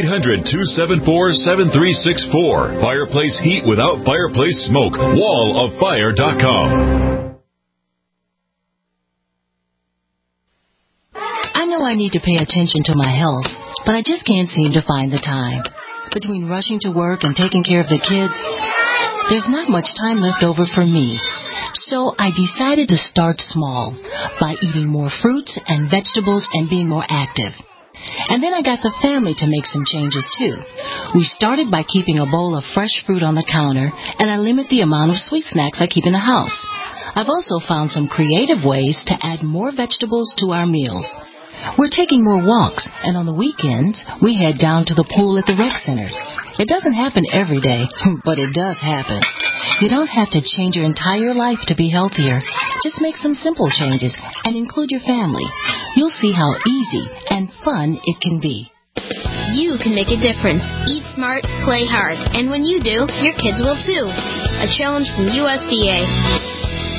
800-274-7364. Fireplace heat without fireplace smoke. walloffire.com. I know I need to pay attention to my health, but I just can't seem to find the time. Between rushing to work and taking care of the kids, there's not much time left over for me. So I decided to start small by eating more fruits and vegetables and being more active. And then I got the family to make some changes too. We started by keeping a bowl of fresh fruit on the counter, and I limit the amount of sweet snacks I keep in the house. I've also found some creative ways to add more vegetables to our meals. We're taking more walks, and on the weekends, we head down to the pool at the rec center. It doesn't happen every day, but it does happen. You don't have to change your entire life to be healthier. Just make some simple changes and include your family. You'll see how easy and fun it can be. You can make a difference. Eat smart, play hard. And when you do, your kids will too. A challenge from USDA.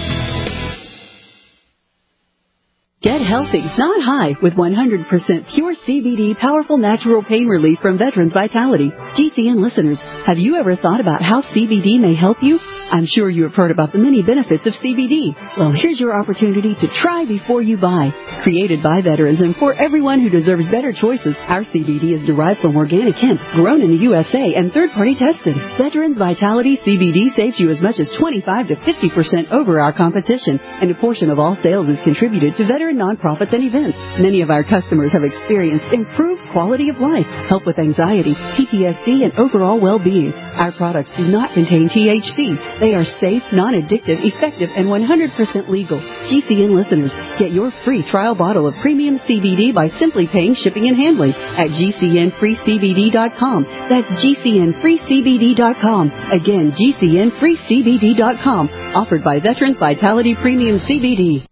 Get healthy, not high, with 100% pure CBD powerful natural pain relief from Veterans Vitality. GCN listeners, have you ever thought about how CBD may help you? I'm sure you have heard about the many benefits of CBD. Well, here's your opportunity to try before you buy. Created by veterans and for everyone who deserves better choices, our CBD is derived from organic hemp, grown in the USA, and third-party tested. Veterans Vitality CBD saves you as much as 25 to 50% over our competition, and a portion of all sales is contributed to veteran nonprofits and events. Many of our customers have experienced improved quality of life, help with anxiety, PTSD, and overall well-being. Our products do not contain THC. They are safe, non-addictive, effective, and 100% legal. GCN listeners, get your free trial bottle of premium CBD by simply paying shipping and handling at GCNFreeCBD.com. That's GCNFreeCBD.com. Again, GCNFreeCBD.com. Offered by Veterans Vitality Premium CBD.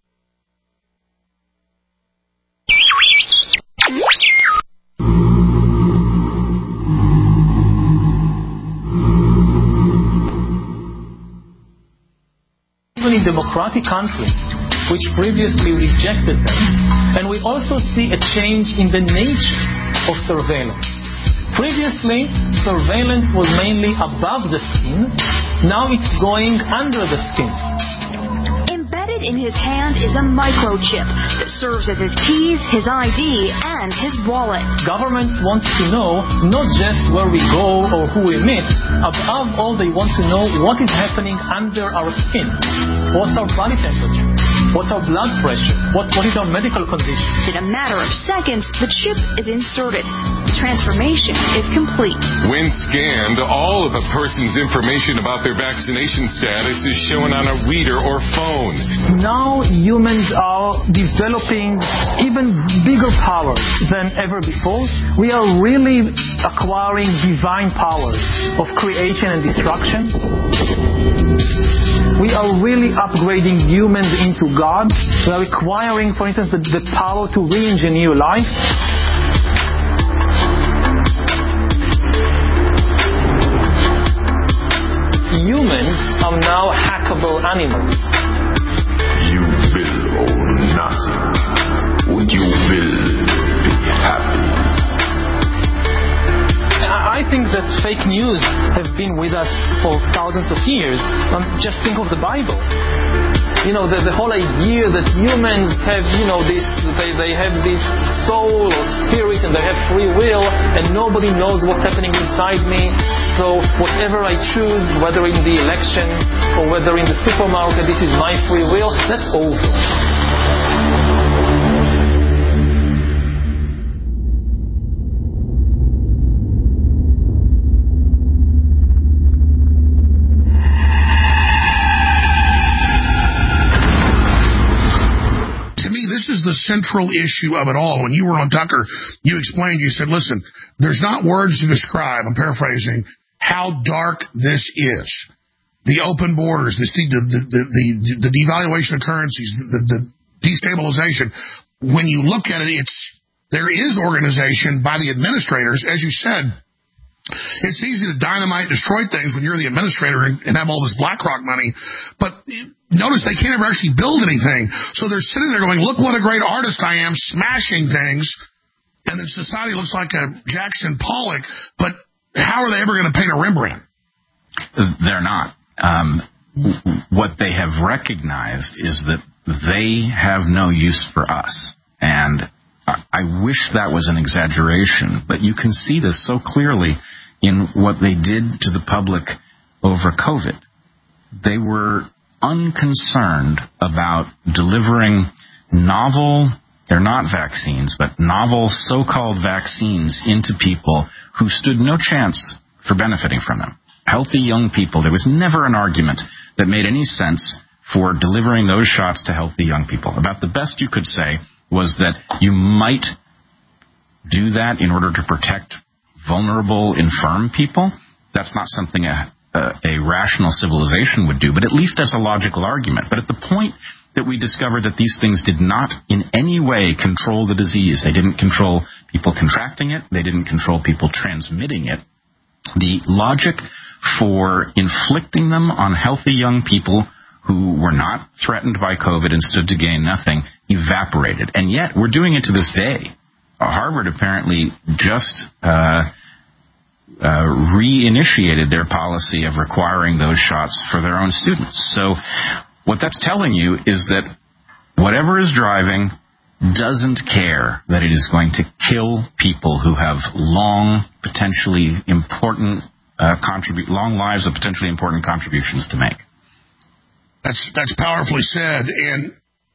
In democratic countries which previously rejected them, and we also see a change in the nature of surveillance. Previously, surveillance was mainly above the skin. Now it's going under the skin. Embedded in his hand is a microchip that serves as his keys, his ID, and his wallet. Governments want to know not just where we go or who we meet. Above all, they want to know what is happening under our skin. What's our body temperature? What's our blood pressure? What is our medical condition? In a matter of seconds, the chip is inserted. The transformation is complete. When scanned, all of a person's information about their vaccination status is shown on a reader or phone. Now humans are developing even bigger powers than ever before. We are really acquiring divine powers of creation and destruction. We are really upgrading humans into gods. We are acquiring, for instance, the power to re-engineer life. Humans are now hackable animals. You will own nothing. Would you will be happy? I think that fake news have been with us for thousands of years. Just think of the Bible. You know, the whole idea that humans have, this, they have this soul or spirit and they have free will and nobody knows what's happening inside me. So whatever I choose, whether in the election or whether in the supermarket, this is my free will, that's over. This is the central issue of it all. When you were on Tucker, you explained, you said, listen, there's not words to describe, I'm paraphrasing, how dark this is. The open borders, the devaluation of currencies, the destabilization. When you look at it, there is organization by the administrators. As you said, it's easy to dynamite, destroy things when you're the administrator and have all this BlackRock money. But notice they can't ever actually build anything. So they're sitting there going, look what a great artist I am, smashing things. And then society looks like a Jackson Pollock. But how are they ever going to paint a Rembrandt? They're not. What they have recognized is that they have no use for us. And I wish that was an exaggeration, but you can see this so clearly in what they did to the public over COVID. They were unconcerned about delivering novel, they're not vaccines, but novel so-called vaccines into people who stood no chance for benefiting from them. Healthy young people, there was never an argument that made any sense for delivering those shots to healthy young people. About the best you could say was that you might do that in order to protect vulnerable, infirm people. That's not something a rational civilization would do, but at least as a logical argument. But at the point that we discovered that these things did not in any way control the disease, they didn't control people contracting it, they didn't control people transmitting it, the logic for inflicting them on healthy young people who were not threatened by COVID and stood to gain nothing evaporated. And yet, we're doing it to this day. Harvard apparently just reinitiated their policy of requiring those shots for their own students. So what that's telling you is that whatever is driving doesn't care that it is going to kill people who have long, potentially important long lives of potentially important contributions to make. That's powerfully said. And,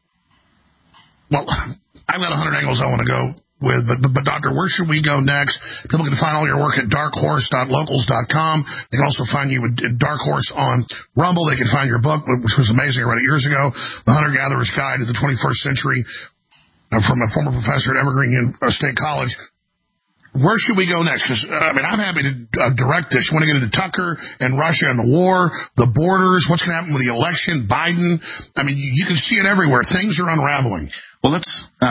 well, I've got 100 angles I want to go with, but Doctor, where should we go next? People can find all your work at darkhorse.locals.com. They can also find you at Dark Horse on Rumble. They can find your book, which was amazing. I read it years ago, The Hunter-Gatherer's Guide to the 21st Century, from a former professor at Evergreen State College. Where should we go next? Because, I'm happy to direct this. You want to get into Tucker and Russia and the war, the borders, what's going to happen with the election, Biden. You can see it everywhere. Things are unraveling. Well, let's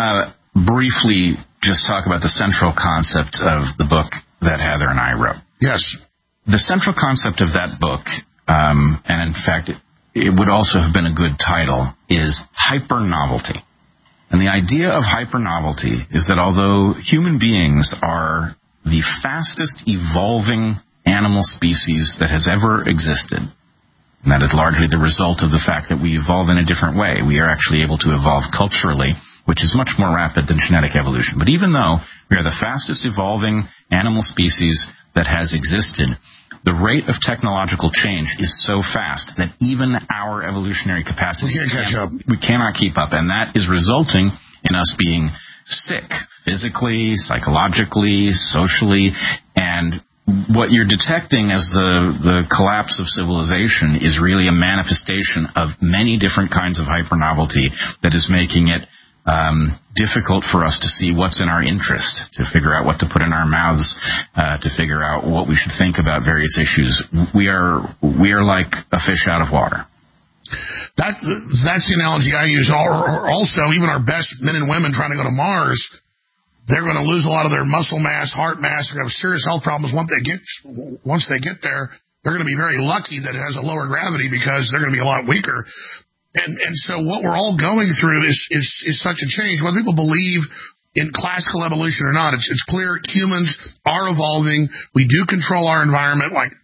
briefly just talk about the central concept of the book that Heather and I wrote. Yes. The central concept of that book, and in fact, it would also have been a good title, is hyper-novelty. And the idea of hyper-novelty is that although human beings are the fastest evolving animal species that has ever existed, and that is largely the result of the fact that we evolve in a different way. We are actually able to evolve culturally, which is much more rapid than genetic evolution. But even though we are the fastest evolving animal species that has existed, the rate of technological change is so fast that even our evolutionary capacity, we cannot keep up. And that is resulting in us being sick physically, psychologically, socially. And what you're detecting as the collapse of civilization is really a manifestation of many different kinds of hypernovelty that is making it difficult for us to see what's in our interest, to figure out what to put in our mouths, to figure out what we should think about various issues. We are like a fish out of water. That's the analogy I use. Also, even our best men and women trying to go to Mars, they're going to lose a lot of their muscle mass, heart mass. They're going to have serious health problems once they get there. They're going to be very lucky that it has a lower gravity because they're going to be a lot weaker. And so what we're all going through is such a change. Whether people believe in classical evolution or not, it's clear humans are evolving. We do control our environment like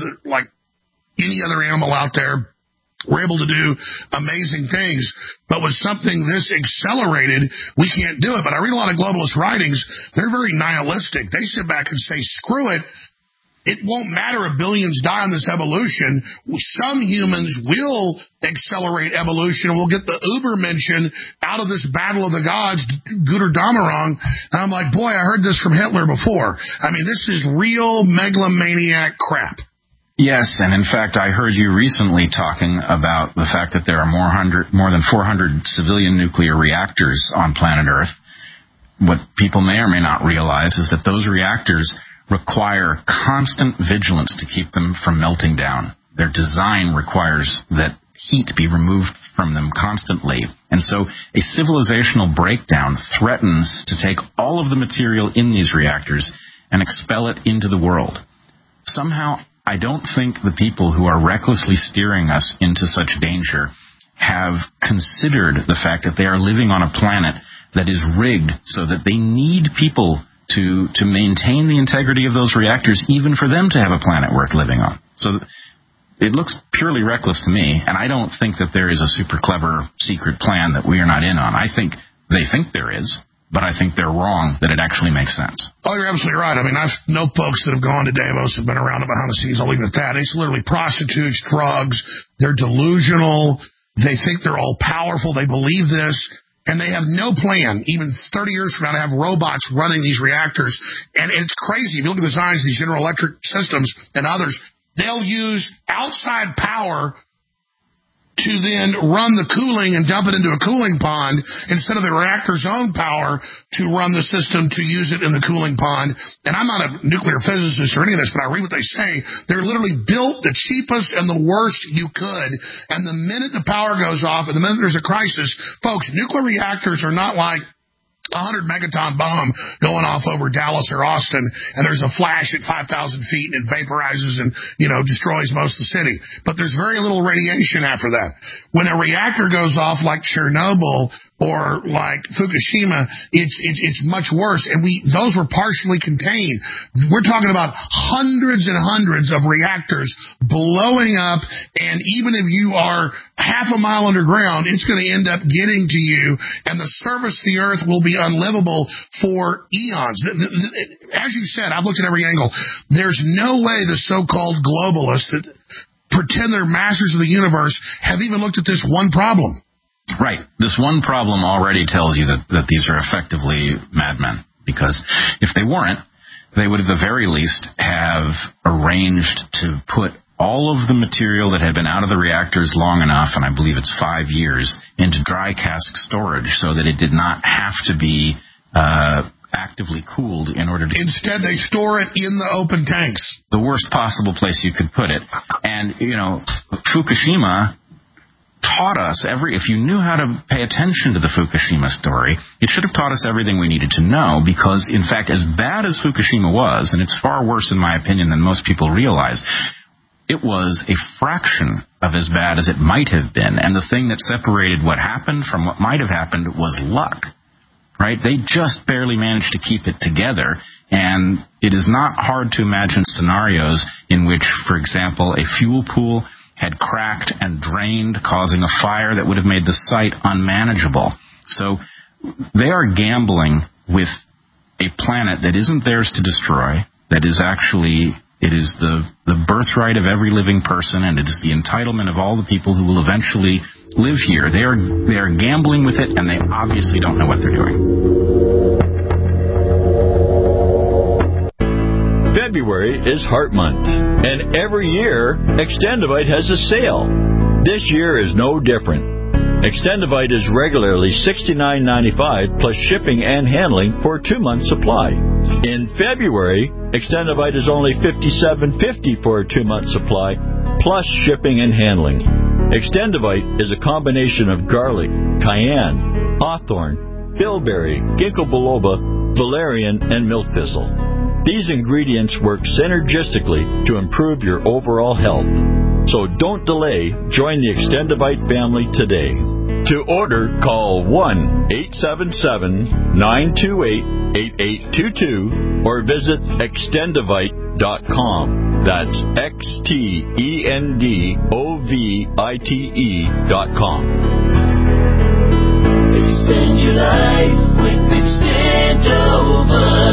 any other animal out there. We're able to do amazing things. But with something this accelerated, we can't do it. But I read a lot of globalist writings. They're very nihilistic. They sit back and say, screw it. it won't matter if billions die on this evolution. Some humans will accelerate evolution, and we'll get the Uber mention out of this battle of the gods, Götterdämmerung. And I'm like, boy, I heard this from Hitler before. I mean, this is real megalomaniac crap. Yes, and in fact, I heard you recently talking about the fact that there are more than 400 civilian nuclear reactors on planet Earth. What people may or may not realize is that those reactors require constant vigilance to keep them from melting down. Their design requires that heat be removed from them constantly. And so a civilizational breakdown threatens to take all of the material in these reactors and expel it into the world. Somehow, I don't think the people who are recklessly steering us into such danger have considered the fact that they are living on a planet that is rigged so that they need people to maintain the integrity of those reactors, even for them to have a planet worth living on. So it looks purely reckless to me, and I don't think that there is a super clever secret plan that we are not in on. I think they think there is, but I think they're wrong that it actually makes sense. Oh, you're absolutely right. I mean, I've known folks that have gone to Davos, have been around it behind the scenes. I'll leave it at that. It's literally prostitutes, drugs. They're delusional. They think they're all powerful. They believe this. And they have no plan, even 30 years from now, to have robots running these reactors. And it's crazy. If you look at the designs of these General Electric systems and others, they'll use outside power to then run the cooling and dump it into a cooling pond instead of the reactor's own power to run the system to use it in the cooling pond. And I'm not a nuclear physicist or any of this, but I read what they say. They're literally built the cheapest and the worst you could. And the minute the power goes off and the minute there's a crisis, folks, nuclear reactors are not like 100 megaton bomb going off over Dallas or Austin, and there's a flash at 5,000 feet, and it vaporizes and, destroys most of the city. But there's very little radiation after that. When a reactor goes off like Chernobyl or like Fukushima, it's much worse. And those were partially contained. We're talking about hundreds and hundreds of reactors blowing up, and even if you are half a mile underground, it's going to end up getting to you, and the surface of the earth will be unlivable for eons. As you said, I've looked at every angle. There's no way the so-called globalists that pretend they're masters of the universe have even looked at this one problem. Right. This one problem already tells you that these are effectively madmen, because if they weren't, they would at the very least have arranged to put all of the material that had been out of the reactors long enough, and I believe it's 5 years, into dry cask storage so that it did not have to be actively cooled in order to... Instead, they store it in the open tanks. The worst possible place you could put it. And, Fukushima taught us if you knew how to pay attention to the Fukushima story, it should have taught us everything we needed to know, because, in fact, as bad as Fukushima was, and it's far worse, in my opinion, than most people realize, it was a fraction of as bad as it might have been. And the thing that separated what happened from what might have happened was luck, right? They just barely managed to keep it together. And it is not hard to imagine scenarios in which, for example, a fuel pool had cracked and drained, causing a fire that would have made the site unmanageable. So they are gambling with a planet that isn't theirs to destroy, that is actually, it is the birthright of every living person, and it is the entitlement of all the people who will eventually live here. They are gambling with it, and they obviously don't know what they're doing. February is Heart Month, and every year, Extendivite has a sale. This year is no different. Extendivite is regularly $69.95 plus shipping and handling for a 2-month supply. In February, Extendivite is only $57.50 for a 2-month supply plus shipping and handling. Extendivite is a combination of garlic, cayenne, hawthorn, bilberry, ginkgo biloba, valerian, and milk thistle. These ingredients work synergistically to improve your overall health. So don't delay. Join the Extendivite family today. To order, call 1-877-928-8822 or visit extendivite.com. That's XTENDOVITE.com. Extend your life with Extendovite.